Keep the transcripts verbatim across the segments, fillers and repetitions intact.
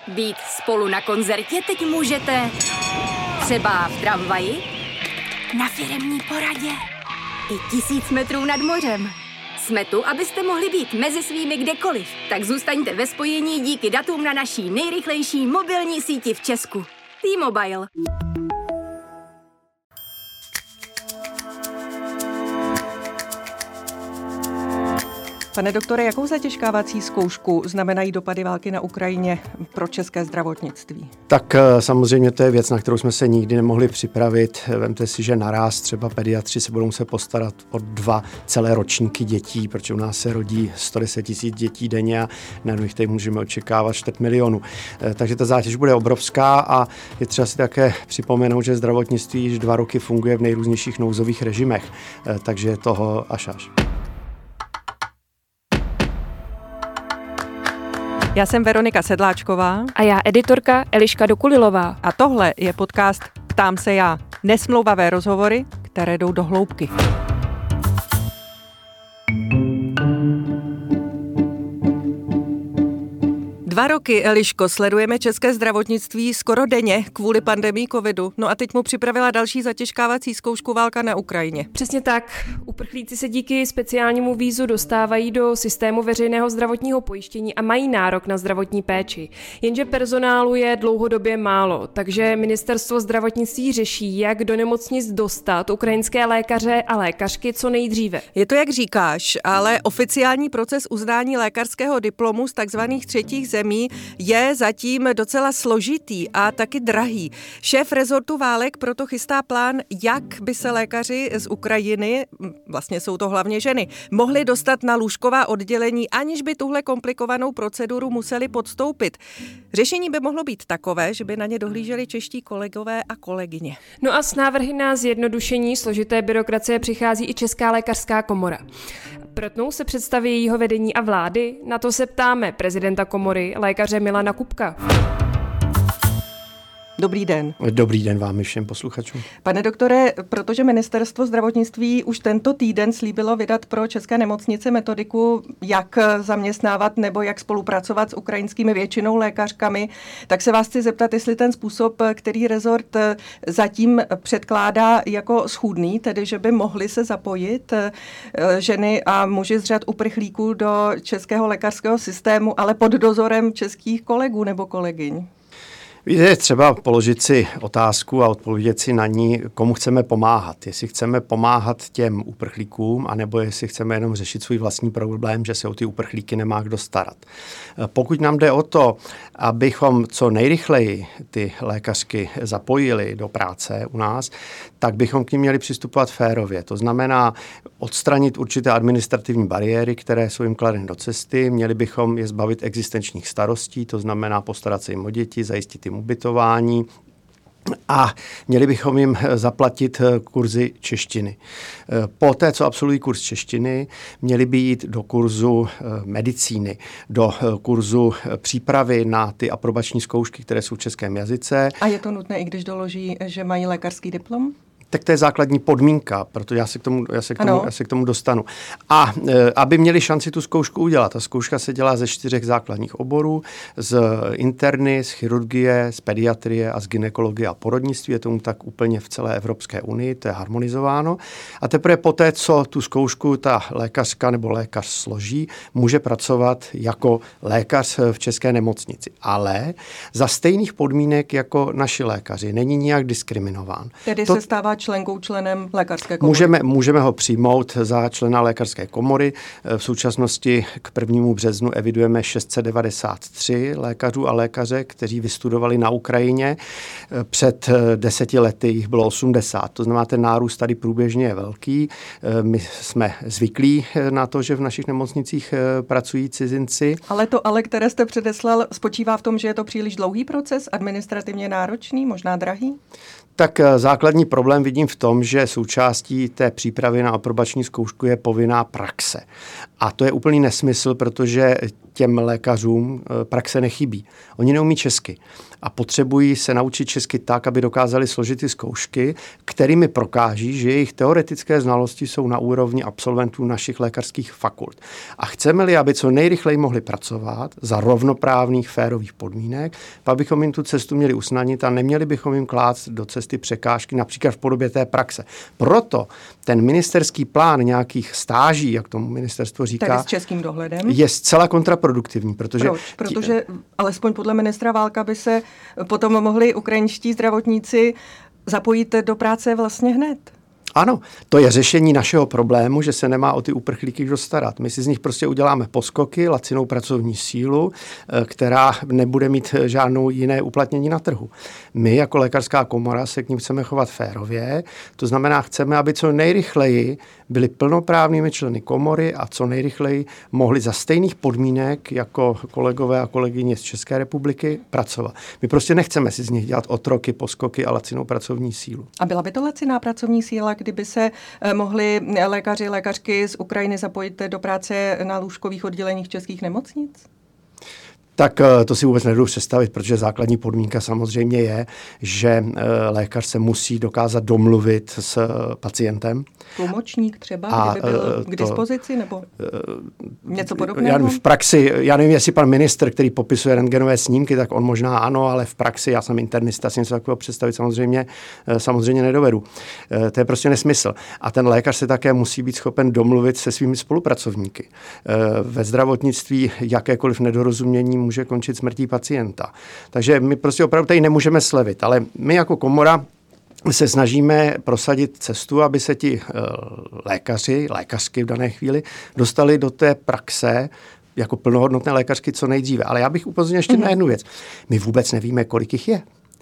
Být spolu na koncertě teď můžete třeba v tramvaji, na firemní poradě i tisíc metrů nad mořem. Jsme tu, abyste mohli být mezi svými kdekoliv. Tak zůstaňte ve spojení díky datům na naší nejrychlejší mobilní síti v Česku. T-Mobile. Pane doktore, jakou zatěžkávací zkoušku znamenají dopady války na Ukrajině pro české zdravotnictví? Tak samozřejmě to je věc, na kterou jsme se nikdy nemohli připravit. Vemte si, že naraz třeba pediatři se budou muset postarat o dva celé ročníky dětí, protože u nás se rodí sto deset tisíc dětí denně a na nich tady můžeme očekávat čtvrt milionu. Takže ta zátěž bude obrovská a je třeba si také připomenout, že zdravotnictví již dva roky funguje v nejrůznějších nouzových režimech, takže je toho až až. Já jsem Veronika Sedláčková. A já editorka Eliška Dokulilová. A tohle je podcast Ptám se já. Nesmlouvavé rozhovory, které jdou do hloubky. Dva roky, Eliško, sledujeme české zdravotnictví skoro denně kvůli pandemii covidu. No a teď mu připravila další zatěžkávací zkoušku válka na Ukrajině. Přesně tak. Uprchlíci se díky speciálnímu vízu dostávají do systému veřejného zdravotního pojištění a mají nárok na zdravotní péči. Jenže personálu je dlouhodobě málo, takže ministerstvo zdravotnictví řeší, jak do nemocnic dostat ukrajinské lékaře a lékařky co nejdříve. Je to, jak říkáš, ale oficiální proces uznání lékařského diplomu z takzvaných třetích zemí je zatím docela složitý a taky drahý. Šéf rezortu válek proto chystá plán, jak by se lékaři z Ukrajiny, vlastně jsou to hlavně ženy, mohli dostat na lůžková oddělení, aniž by tuhle komplikovanou proceduru museli podstoupit. Řešení by mohlo být takové, že by na ně dohlíželi čeští kolegové a kolegyně. No a s návrhy na zjednodušení složité byrokracie přichází i Česká lékařská komora. Protnou se představy jejího vedení a vlády? Na to se ptáme prezidenta komory, lékaře Milana Kupka. Dobrý den. Dobrý den vám i všem posluchačům. Pane doktore, protože ministerstvo zdravotnictví už tento týden slíbilo vydat pro české nemocnice metodiku, jak zaměstnávat nebo jak spolupracovat s ukrajinskými většinou lékařkami, tak se vás chci zeptat, jestli ten způsob, který rezort zatím předkládá jako schůdný, tedy že by mohli se zapojit ženy a muži z řad uprchlíků do českého lékařského systému, ale pod dozorem českých kolegů nebo kolegyň. Víte, je třeba položit si otázku a odpovědět si na ní, komu chceme pomáhat. Jestli chceme pomáhat těm uprchlíkům, anebo jestli chceme jenom řešit svůj vlastní problém, že se o ty uprchlíky nemá kdo starat. Pokud nám jde o to, abychom co nejrychleji ty lékařky zapojili do práce u nás, tak bychom k nim měli přistupovat férově. To znamená odstranit určité administrativní bariéry, které jsou jim kladeny do cesty. Měli bychom je zbavit existenčních starostí, to znamená postarat se jim o děti, zajistit jim ubytování a měli bychom jim zaplatit kurzy češtiny. Poté, co absolvují kurz češtiny, měli by jít do kurzu medicíny, do kurzu přípravy na ty aprobační zkoušky, které jsou v českém jazyce. A je to nutné, i když doloží, že mají lékařský diplom? Tak to je základní podmínka, protože já se k tomu, já se k tomu, já se k tomu dostanu. A e, aby měli šanci tu zkoušku udělat. Ta zkouška se dělá ze čtyřech základních oborů, z interny, z chirurgie, z pediatrie a z gynekologie a porodnictví. Je tomu tak úplně v celé Evropské unii, to je harmonizováno. A teprve poté, co tu zkoušku ta lékařka nebo lékař složí, může pracovat jako lékař v české nemocnici. Ale za stejných podmínek jako naši lékaři. Není nijak diskriminován. Tedy to... se stává členkou, členem lékařské komory. Můžeme, můžeme ho přijmout za člena lékařské komory. V současnosti k prvnímu březnu evidujeme šest set devadesát tři lékařů a lékaře, kteří vystudovali na Ukrajině. Před deseti lety jich bylo osmdesát. To znamená, ten nárůst tady průběžně je velký. My jsme zvyklí na to, že v našich nemocnicích pracují cizinci. Ale to ale, které jste předeslal, spočívá v tom, že je to příliš dlouhý proces, administrativně náročný, možná drahý? Tak základní problém vidím vidím v tom, že součástí té přípravy na aprobační zkoušku je povinná praxe. A to je úplný nesmysl, protože těm lékařům praxe nechybí. Oni neumí česky a potřebují se naučit česky tak, aby dokázali složit ty zkoušky, kterými prokáží, že jejich teoretické znalosti jsou na úrovni absolventů našich lékařských fakult. A chceme-li, aby co nejrychleji mohli pracovat za rovnoprávných, férových podmínek, pak bychom jim tu cestu měli usnadnit a neměli bychom jim klást do cesty překážky, například v podobě té praxe. Proto ten ministerský plán nějakých stáží, jak tomu ministerstvo říká, tady s českým dohledem, je zcela kontraproduktivní. Protože Proč? Protože alespoň podle ministra Válka by se potom mohli ukrajinští zdravotníci zapojit do práce vlastně hned. Ano, to je řešení našeho problému, že se nemá o ty uprchlíky kdo starat. My si z nich prostě uděláme poskoky, lacinou pracovní sílu, která nebude mít žádnou jiné uplatnění na trhu. My jako lékařská komora se k ním chceme chovat férově, to znamená, chceme, aby co nejrychleji byli plnoprávnými členy komory a co nejrychleji mohli za stejných podmínek jako kolegové a kolegyně z České republiky pracovat. My prostě nechceme si z nich dělat otroky, poskoky a lacinou pracovní sílu. A byla by to laciná pracovní síla, kdyby se mohli lékaři, lékařky z Ukrajiny zapojit do práce na lůžkových odděleních českých nemocnic? Tak to si vůbec nedovedu představit, protože základní podmínka samozřejmě je, že lékař se musí dokázat domluvit s pacientem. Tlumočník třeba, a kdyby byl k dispozici, to, nebo něco podobného? Já nevím, v praxi, já nevím, jestli pan ministr, který popisuje rentgenové snímky, tak on možná ano, ale v praxi, já jsem internista, si něco takového představit samozřejmě, samozřejmě nedovedu. To je prostě nesmysl. A ten lékař se také musí být schopen domluvit se svými spolupracovníky. Ve zdravotnictví jakékoliv nedorozumění může končit smrtí pacienta. Takže my prostě opravdu tady nemůžeme slevit, ale my jako komora se snažíme prosadit cestu, aby se ti lékaři, lékařky v dané chvíli dostali do té praxe jako plnohodnotné lékařky co nejdříve. Ale já bych upozornil ještě na jednu věc. My vůbec nevíme, kolik jich je.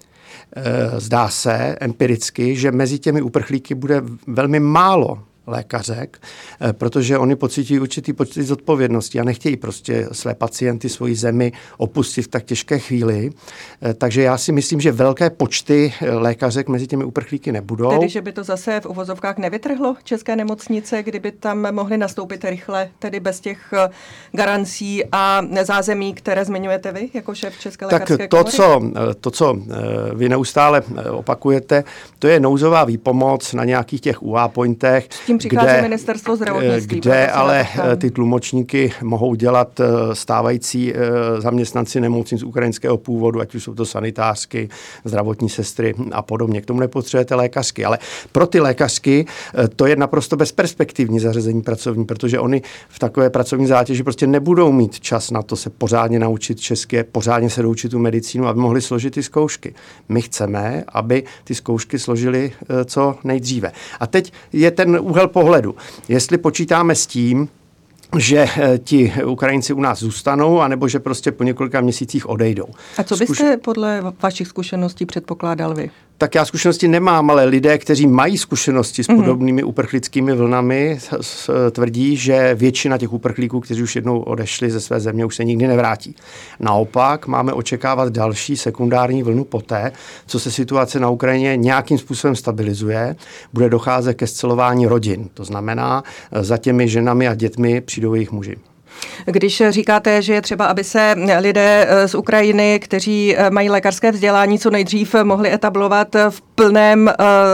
Zdá se empiricky, že mezi těmi uprchlíky bude velmi málo lékařek, protože oni pocítí určitý pocit zodpovědnosti a nechtějí prostě své pacienty, svoji zemi opustit v tak těžké chvíli. Takže já si myslím, že velké počty lékařek mezi těmi uprchlíky nebudou. Tedy, že by to zase v uvozovkách nevytrhlo české nemocnice, kdyby tam mohly nastoupit rychle, tedy bez těch garancí a zázemí, které zmiňujete vy, jako šéf České lékařské tak to, komory? co, to, co vy neustále opakujete, to je nouzová výpomoc na nějakých těch U A pointech, tím přichází kde, ministerstvo zdravotnictví. Kde ale ty tlumočníky mohou dělat stávající zaměstnanci nemocnic ukrajinského původu, ať už jsou to sanitářky, zdravotní sestry a podobně. K tomu nepotřebujete lékařky, ale pro ty lékařky to je naprosto bezperspektivní zařazení pracovní, protože oni v takové pracovní zátěži prostě nebudou mít čas na to se pořádně naučit česky, pořádně se doučit tu medicínu, aby mohli složit ty zkoušky. My chceme, aby ty zkoušky složili co nejdříve. A teď je ten úhel pohledu. Jestli počítáme s tím, že ti Ukrajinci u nás zůstanou, anebo že prostě po několika měsících odejdou. A co byste Zkuš... podle vašich zkušeností předpokládal vy? Tak já zkušenosti nemám, ale lidé, kteří mají zkušenosti s podobnými mm-hmm. uprchlickými vlnami, tvrdí, že většina těch uprchlíků, kteří už jednou odešli ze své země, už se nikdy nevrátí. Naopak máme očekávat další sekundární vlnu poté, co se situace na Ukrajině nějakým způsobem stabilizuje, bude docházet ke scelování rodin. To znamená, za těmi ženami a dětmi přijdou jejich muži. Když říkáte, že je třeba, aby se lidé z Ukrajiny, kteří mají lékařské vzdělání, co nejdřív mohli etablovat v plném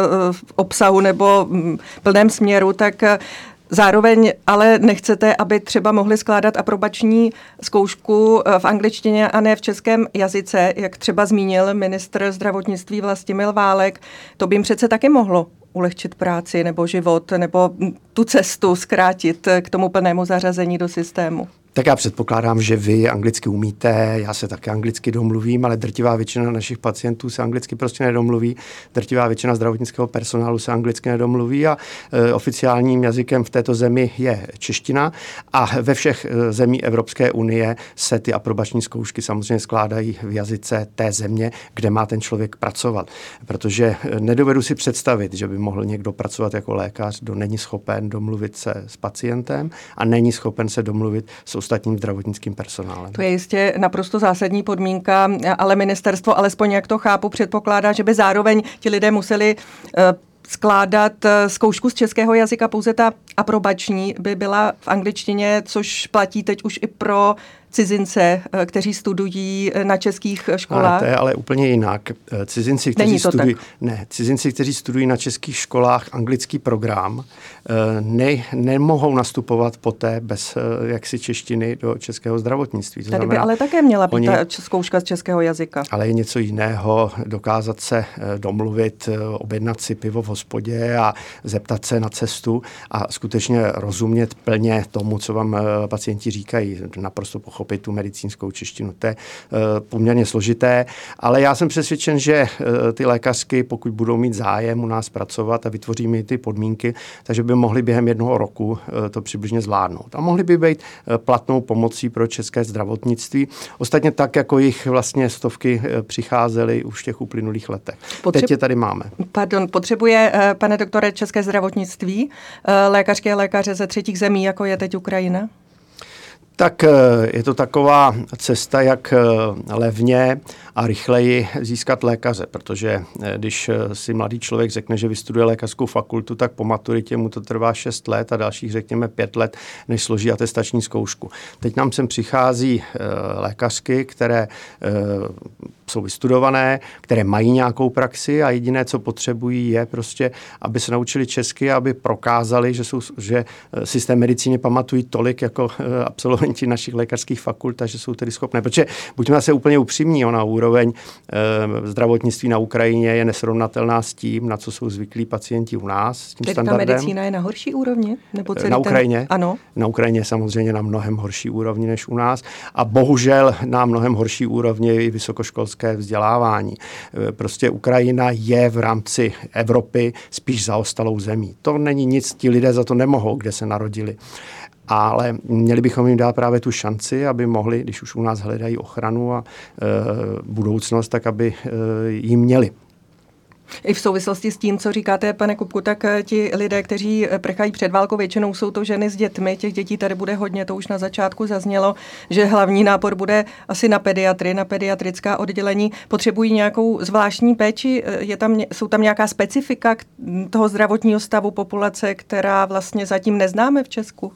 obsahu nebo plném směru, tak zároveň ale nechcete, aby třeba mohli skládat aprobační zkoušku v angličtině a ne v českém jazyce, jak třeba zmínil ministr zdravotnictví Vlastimil Válek. To by jim přece taky mohlo ulehčit práci nebo život, nebo tu cestu zkrátit k tomu plnému zařazení do systému. Tak já předpokládám, že vy anglicky umíte, já se také anglicky domluvím, ale drtivá většina našich pacientů se anglicky prostě nedomluví, drtivá většina zdravotnického personálu se anglicky nedomluví a e, oficiálním jazykem v této zemi je čeština a ve všech e, zemí Evropské unie se ty aprobační zkoušky samozřejmě skládají v jazyce té země, kde má ten člověk pracovat. Protože nedovedu si představit, že by mohl někdo pracovat jako lékař, kdo není schopen domluvit se s pacientem a není schopen se domluvit s ostatním zdravotnickým personálem. To je jistě naprosto zásadní podmínka, ale ministerstvo, alespoň jak to chápu, předpokládá, že by zároveň ti lidé museli uh, skládat zkoušku z českého jazyka, pouze ta aprobační by byla v angličtině, což platí teď už i pro cizince, kteří studují na českých školách. A to je ale úplně jinak. Cizinci, kteří studují, ne, cizinci, kteří studují na českých školách anglický program, ne, nemohou nastupovat poté bez jaksi češtiny do českého zdravotnictví. To Tady znamená, by ale také měla být oni, ta zkouška z českého jazyka. Ale je něco jiného dokázat se domluvit, objednat si pivo v hospodě a zeptat se na cestu a skutečně rozumět plně tomu, co vám pacienti říkají. Naprosto pochopit tu medicínskou češtinu. To je poměrně složité, ale já jsem přesvědčen, že ty lékařky, pokud budou mít zájem u nás pracovat a vytvoří mi ty podmínky, takže by mohli během jednoho roku to přibližně zvládnout. A mohli by být platnou pomocí pro české zdravotnictví. Ostatně tak, jako jich vlastně stovky přicházely už v těch uplynulých letech. Potřeb... Teď je tady máme. Pardon, potřebuje, pane doktore, české zdravotnictví lékařky a lékaře ze třetích zemí, jako je teď Ukrajina? Tak je to taková cesta, jak levně a rychleji získat lékaře, protože když si mladý člověk řekne, že vystuduje lékařskou fakultu, tak po maturitě mu to trvá šest let a dalších řekněme pět let, než složí atestační zkoušku. Teď nám sem přichází lékařky, které jsou vystudované, které mají nějakou praxi a jediné, co potřebují, je prostě, aby se naučili česky, aby prokázali, že, jsou, že systém medicíny pamatují tolik jako absolventi našich lékařských fakult a že jsou tedy schopné. Protože buďme se úplně upřímní, ona úroveň e, zdravotnictví na Ukrajině je nesrovnatelná s tím, na co jsou zvyklí pacienti u nás. S tím Tedy standardem. Ta medicína je na horší úrovni? Nebo celý na Ukrajině? Ten... Ano. Na Ukrajině je samozřejmě na mnohem horší úrovni než u nás a bohužel na mnohem horší úrovni je i vysokoškolské vzdělávání. Prostě Ukrajina je v rámci Evropy spíš zaostalou zemí. To není nic, ti lidé za to nemohou, kde se narodili. Ale měli bychom jim dát právě tu šanci, aby mohli, když už u nás hledají ochranu a e, budoucnost, tak aby e, jim měli. I v souvislosti s tím, co říkáte, pane Kupku, tak ti lidé, kteří prchají před válkou, většinou jsou to ženy s dětmi. Těch dětí tady bude hodně, to už na začátku zaznělo, že hlavní nápor bude asi na pediatry, na pediatrická oddělení. Potřebují nějakou zvláštní péči? Je tam, jsou tam nějaká specifika toho zdravotního stavu populace, která vlastně zatím neznáme v Česku?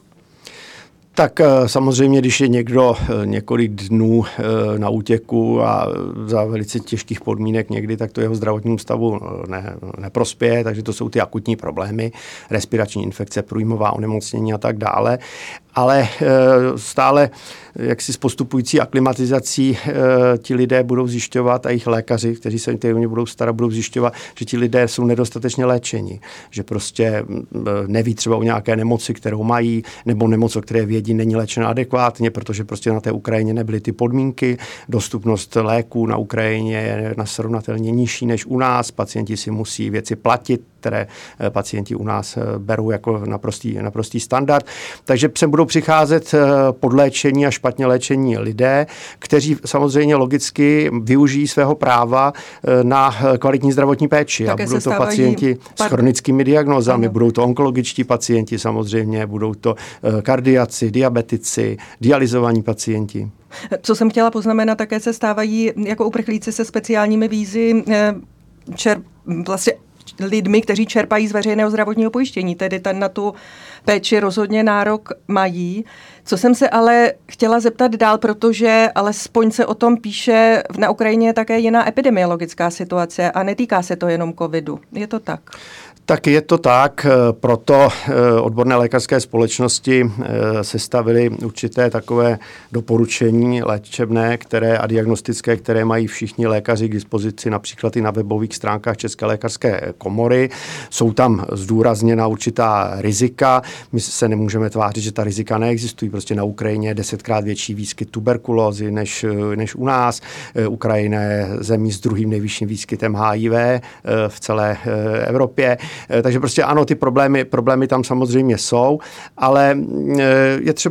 Tak samozřejmě, když je někdo několik dnů na útěku a za velice těžkých podmínek někdy, tak to jeho zdravotnímu stavu ne, neprospěje, takže to jsou ty akutní problémy, respirační infekce, průjmová onemocnění a tak dále. Ale stále jaksi s postupující aklimatizací ti lidé budou zjišťovat a jejich lékaři, kteří se o ně budou starat, budou zjišťovat, že ti lidé jsou nedostatečně léčeni, že prostě neví třeba o nějaké nemoci, kterou mají, nebo nemoc, o které vědí, není léčena adekvátně, protože prostě na té Ukrajině nebyly ty podmínky. Dostupnost léků na Ukrajině je srovnatelně nižší než u nás. Pacienti si musí věci platit, které pacienti u nás berou jako naprostý, naprostý standard. Takže sem budou přicházet podléčení a špatně léčení lidé, kteří samozřejmě logicky využijí svého práva na kvalitní zdravotní péči. Také a budou to stávají... pacienti s chronickými diagnózami, ano. Budou to onkologičtí pacienti samozřejmě, budou to kardiaci, diabetici, dialyzovaní pacienti. Co jsem chtěla poznamenat, také se stávají jako uprchlíci se speciálními vízy čer, vlastně lidmi, kteří čerpají z veřejného zdravotního pojištění, tedy ten na tu péči rozhodně nárok mají. Co jsem se ale chtěla zeptat dál, protože alespoň se o tom píše, na Ukrajině je také jiná epidemiologická situace a netýká se to jenom covidu. Je to tak? Tak je to tak, proto odborné lékařské společnosti sestavily určité takové doporučení léčebné, které a diagnostické, které mají všichni lékaři k dispozici, například i na webových stránkách České lékařské komory. Jsou tam zdůrazněna určitá rizika. My se nemůžeme tvářit, že ta rizika neexistují. Prostě na Ukrajině je desetkrát větší výskyt tuberkulózy než, než u nás. Ukrajina je zemí s druhým nejvyšším výskytem H I V v celé Evropě. Takže prostě ano, ty problémy, problémy tam samozřejmě jsou, ale je třeba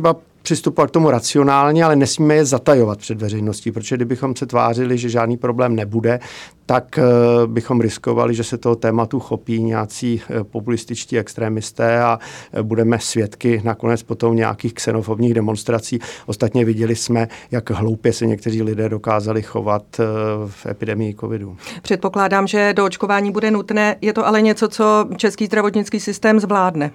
přistupovat k tomu racionálně, ale nesmíme je zatajovat před veřejností, protože kdybychom se tvářili, že žádný problém nebude, tak bychom riskovali, že se toho tématu chopí nějací populističtí extrémisté a budeme svědky nakonec potom nějakých xenofobních demonstrací. Ostatně viděli jsme, jak hloupě se někteří lidé dokázali chovat v epidemii covidu. Předpokládám, že do očkování bude nutné. Je to ale něco, co český zdravotnický systém zvládne?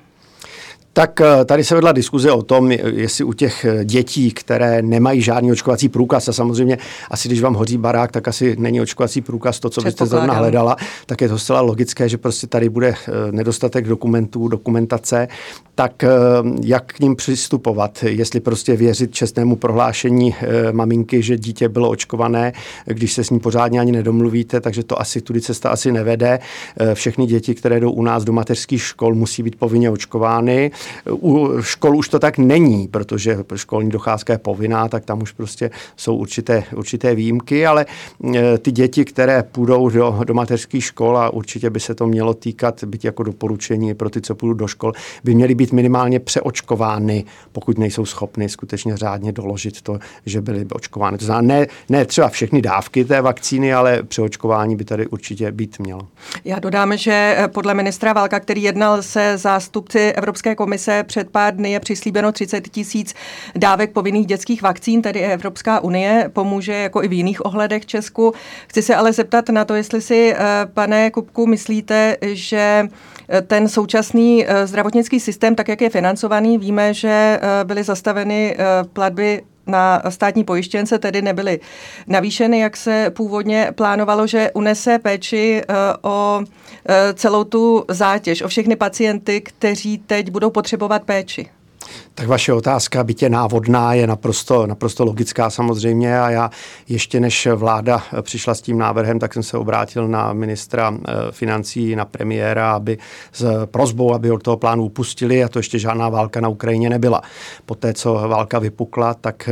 Tak tady se vedla diskuze o tom, jestli u těch dětí, které nemají žádný očkovací průkaz, a samozřejmě asi když vám hoří barák, tak asi není očkovací průkaz to, co byste zrovna hledala, tak je to zcela logické, že prostě tady bude nedostatek dokumentů, dokumentace, tak jak k ním přistupovat, jestli prostě věřit čestnému prohlášení maminky, že dítě bylo očkované, když se s ní pořádně ani nedomluvíte, takže to asi tudy cesta asi nevede. Všechny děti, které jdou u nás do mateřských škol, musí být povinně očkovány. U škol už to tak není, protože školní docházka je povinná, tak tam už prostě jsou určité, určité výjimky, ale ty děti, které půjdou do, do mateřských škol, a určitě by se to mělo týkat, byť jako doporučení pro ty, co půjdou do škol, by měly být minimálně přeočkovány, pokud nejsou schopny skutečně řádně doložit to, že byly očkovány. To znamená, ne, ne třeba všechny dávky té vakcíny, ale přeočkování by tady určitě být mělo. Já dodám, že podle ministra Válka, který jednal se zástupci Evropské komise před pár dny, je přislíbeno třicet tisíc dávek povinných dětských vakcín, tedy Evropská unie pomůže jako i v jiných ohledech Česku. Chci se ale zeptat na to, jestli si, pane Kupku, myslíte, že ten současný zdravotnický systém, tak jak je financovaný, víme, že byly zastaveny platby na státní pojištěnce, tedy nebyly navýšeny, jak se původně plánovalo, že unese péči o celou tu zátěž, o všechny pacienty, kteří teď budou potřebovat péči. Tak vaše otázka, byť je návodná, je naprosto, naprosto logická samozřejmě a já ještě než vláda přišla s tím návrhem, tak jsem se obrátil na ministra financí, na premiéra, aby s prosbou, aby od toho plánu upustili, a to ještě žádná válka na Ukrajině nebyla. Poté, co válka vypukla, tak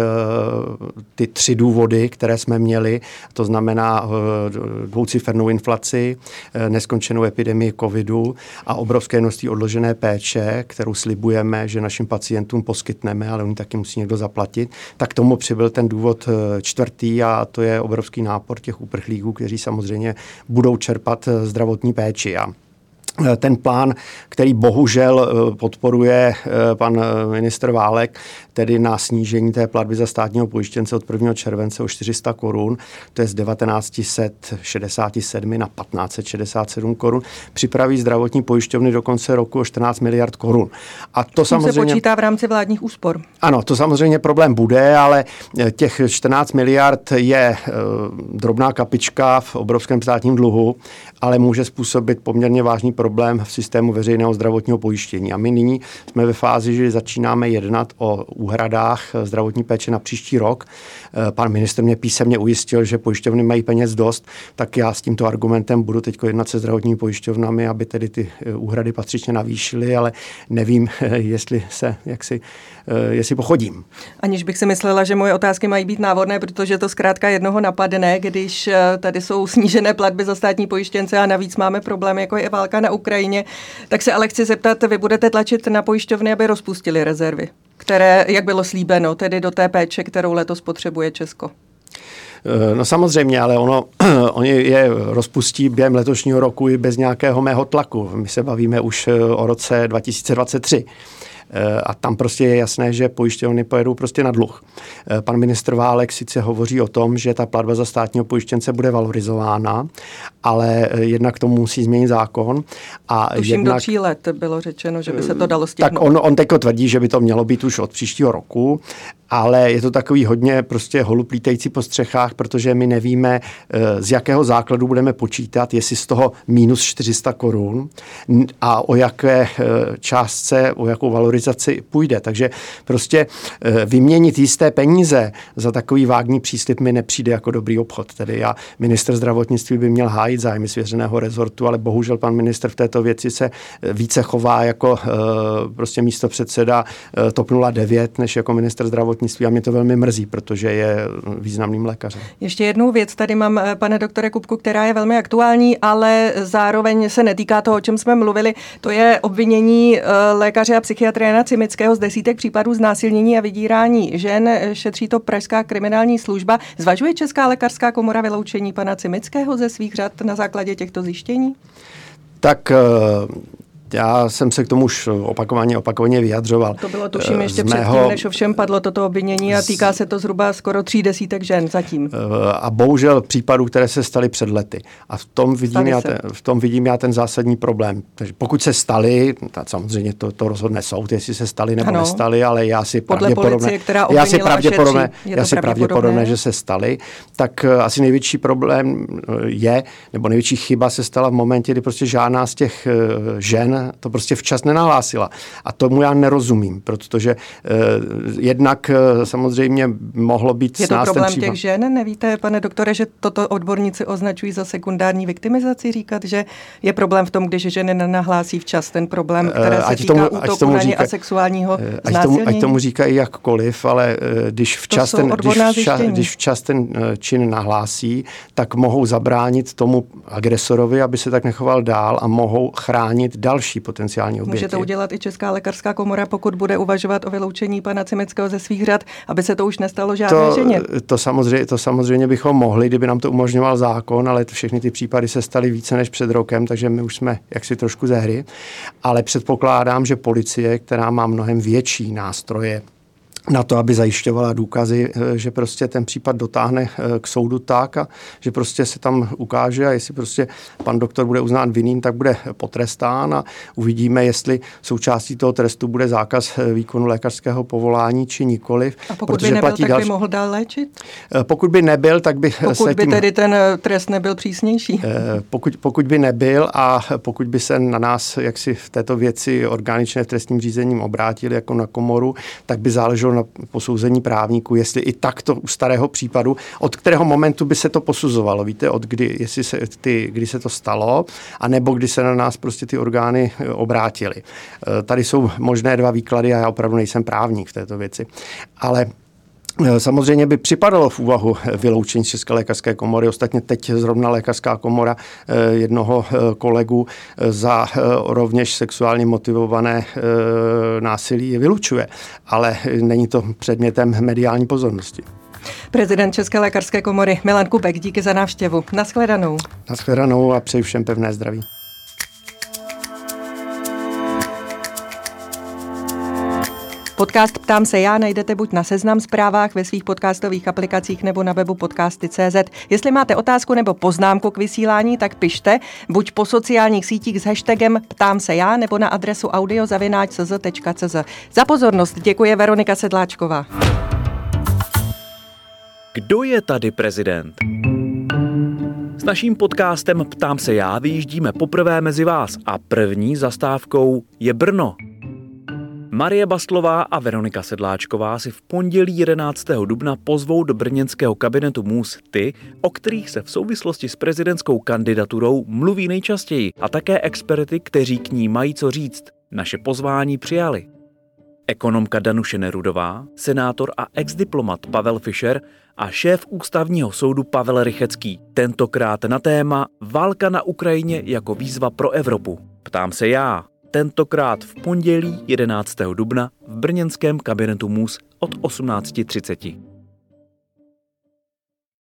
ty tři důvody, které jsme měli, to znamená dvoucifernou inflaci, neskončenou epidemii covidu a obrovské množství odložené péče, kterou slibujeme, že našim pacientům poskytneme, ale oni taky musí někdo zaplatit, tak tomu přibyl ten důvod čtvrtý a to je obrovský nápor těch uprchlíků, kteří samozřejmě budou čerpat zdravotní péči. A ten plán, který bohužel podporuje pan ministr Válek, tedy na snížení té platby za státního pojištěnce od prvního července o čtyři sta korun, to je z devatenáct set šedesát sedm na patnáct set šedesát sedm korun, připraví zdravotní pojišťovny do konce roku o čtrnáct miliard korun. A to samozřejmě se počítá v rámci vládních úspor. Ano, to samozřejmě problém bude, ale těch čtrnáct miliard je drobná kapička v obrovském státním dluhu, ale může způsobit poměrně vážný problém v systému veřejného zdravotního pojištění. A my nyní jsme ve fázi, že začínáme jednat o úhradách zdravotní péče na příští rok. Pan ministr mě písemně ujistil, že pojišťovny mají peněz dost, tak já s tímto argumentem budu teď jednat se zdravotními pojišťovnami, aby tedy ty úhrady patřičně navýšily, ale nevím, jestli se jaksi, jestli pochodím. Aniž bych si myslela, že moje otázky mají být návodné, protože to zkrátka jednoho napadne, když tady jsou snížené platby za státní pojištěnce a navíc máme problém, jako je válka na Ukrajině, tak se ale chci zeptat, vy budete tlačit na pojišťovny, aby rozpustili rezervy, které, jak bylo slíbeno, tedy do té péče, kterou letos potřebuje Česko? No samozřejmě, ale ono, oni je rozpustí během letošního roku i bez nějakého mého tlaku. My se bavíme už o roce dva tisíce dvacet tři. A tam prostě je jasné, že pojišťovny pojedou prostě na dluh. Pan ministr Válek sice hovoří o tom, že ta platba za státního pojištěnce bude valorizována, ale jednak k tomu musí změnit zákon. A Tuším jednak, do tří let bylo řečeno, že by se to dalo stihnout. Tak on, on teď tvrdí, že by to mělo být už od příštího roku, ale je to takový hodně prostě holub lítající po střechách, protože my nevíme, z jakého základu budeme počítat, jestli z toho minus čtyři sta korun a o jaké částce, o jakou valorizaci půjde. Takže prostě vyměnit jisté peníze za takový vágní příslib mi nepřijde jako dobrý obchod. Tedy já, ministr zdravotnictví by měl hájit zájmy svěřeného rezortu, ale bohužel pan ministr v této věci se více chová jako prostě místopředseda T O P nula devět, než jako ministr zdravotnictví. A mě to velmi mrzí, protože je významným lékařem. Ještě jednou věc tady mám, pane doktore Kupku, která je velmi aktuální, ale zároveň se netýká toho, o čem jsme mluvili. To je obvinění lékaře a psychiatra Jana Cimického z desítek případů znásilnění a vydírání žen. Šetří to pražská kriminální služba. Zvažuje Česká lékařská komora vyloučení pana Cimického ze svých řad na základě těchto zjištění? Tak já jsem se k tomu už opakovaně, opakovaně vyjadřoval. To bylo tuším ještě mého... předtím, než ovšem padlo toto obvinění a týká se to zhruba skoro tří desítek žen zatím. A bohužel případů, které se staly před lety. A v tom vidím, já ten, v tom vidím já ten zásadní problém. Takže pokud se staly, tak samozřejmě to, to rozhodne soud, jestli se staly nebo ano. nestaly, ale já si Podle policie, která já si pravděpodobně, já si pravděpodobně, že se staly, tak asi největší problém je, nebo největší chyba se stala v momentě, kdy prostě žádná z těch žen to prostě včas nenahlásila. A tomu já nerozumím, protože eh, jednak eh, samozřejmě mohlo být je to problém případ. těch žen? Nevíte, pane doktore, že toto odborníci označují za sekundární viktimizaci? Říkat, že je problém v tom, když ženy nenahlásí včas ten problém, který se ať týká tomu, útoku tomu na ně a sexuálního ať znásilnění? Tomu, ať tomu říkají jakkoliv, ale eh, když včas, ten, když, včas, když včas ten čin nahlásí, tak mohou zabránit tomu agresorovi, aby se tak nechoval dál a mohou chránit další potenciální oběti. Může to udělat i Česká lékařská komora, pokud bude uvažovat o vyloučení pana Cimického ze svých řad, aby se to už nestalo žádné to, ženě. To samozřejmě, to samozřejmě bychom mohli, kdyby nám to umožňoval zákon, ale všechny ty případy se staly více než před rokem, takže my už jsme jaksi trošku ze hry. Ale předpokládám, že policie, která má mnohem větší nástroje na to, aby zajišťovala důkazy, že prostě ten případ dotáhne k soudu tak a že prostě se tam ukáže a jestli prostě pan doktor bude uznán vinným, tak bude potrestán a uvidíme, jestli součástí toho trestu bude zákaz výkonu lékařského povolání či nikoliv. A pokud by nebyl, tak další... by mohl dál léčit? Pokud by nebyl, tak by... Pokud by tím... tedy ten trest nebyl přísnější? Pokud, pokud by nebyl a pokud by se na nás jaksi v této věci orgány činné v trestním řízením obrátili jako na komoru, tak by záleželo na posouzení právníků, jestli i takto u starého případu, od kterého momentu by se to posuzovalo, víte, od kdy, jestli se, ty, kdy se to stalo, anebo kdy se na nás prostě ty orgány obrátily. Tady jsou možné dva výklady a já opravdu nejsem právník v této věci. Ale samozřejmě by připadalo v úvahu vyloučení České lékařské komory. Ostatně teď zrovna lékařská komora jednoho kolegu za rovněž sexuálně motivované násilí vylučuje. Ale není to předmětem mediální pozornosti. Prezident České lékařské komory Milan Kubek, díky za návštěvu. Nashledanou. Nashledanou a přeji všem pevné zdraví. Podcast Ptám se já najdete buď na Seznam Zprávách, ve svých podcastových aplikacích nebo na webu podcasty tečka cé zet. Jestli máte otázku nebo poznámku k vysílání, tak pište buď po sociálních sítích s hashtagem Ptám se já nebo na adresu audio zavináč c z tečka c z. Za pozornost děkuje Veronika Sedláčková. Kdo je tady prezident? S naším podcastem Ptám se já vyjíždíme poprvé mezi vás a první zastávkou je Brno. Marie Bastlová a Veronika Sedláčková si v pondělí jedenáctého dubna pozvou do brněnského kabinetu M Ú S ty, o kterých se v souvislosti s prezidentskou kandidaturou mluví nejčastěji, a také experty, kteří k ní mají co říct. Naše pozvání přijali ekonomka Danuše Nerudová, senátor a exdiplomat Pavel Fischer a šéf ústavního soudu Pavel Rychecký. Tentokrát na téma Válka na Ukrajině jako výzva pro Evropu. Ptám se já. Tentokrát v pondělí jedenáctého dubna v brněnském kabinetu M Ú S od osmnáct třicet.